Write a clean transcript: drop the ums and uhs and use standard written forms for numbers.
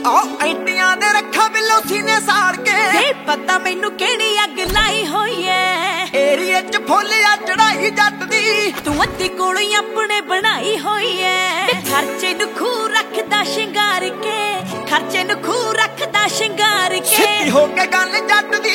ਐਂਟੀਆਂ ਦੇ ਰੱਖਾ ਬਿੱਲੋ ਸੀਨੇ ਸਾੜ ਕੇ ਪਤਾ ਮੈਨੂੰ ਕਿਹੜੀ ਅੱਗ ਲਾਈ ਹੋਈ ਐ ਏਰੀਏ ਚ ਫੁੱਲ ਆ ਚੜਾਈ ਜੱਟ ਦੀ ਤੂੰ ਅੱਧੀ ਕੋਲੋਂ ਆਪਣੇ ਬਣਾਈ ਹੋਈ ਐ ਖਰਚੇ ਨੂੰ ਖੂ ਰੱਖਦਾ ਸ਼ਿੰਗਾਰ ਕੇ ਖਰਚੇ ਨੂੰ ਖੂ ਰੱਖਦਾ ਸ਼ਿੰਗਾਰ ਕੇ ਸਿੱਧੀ ਹੋ ਕੇ ਗੱਲ ਜੱਟ ਦੀ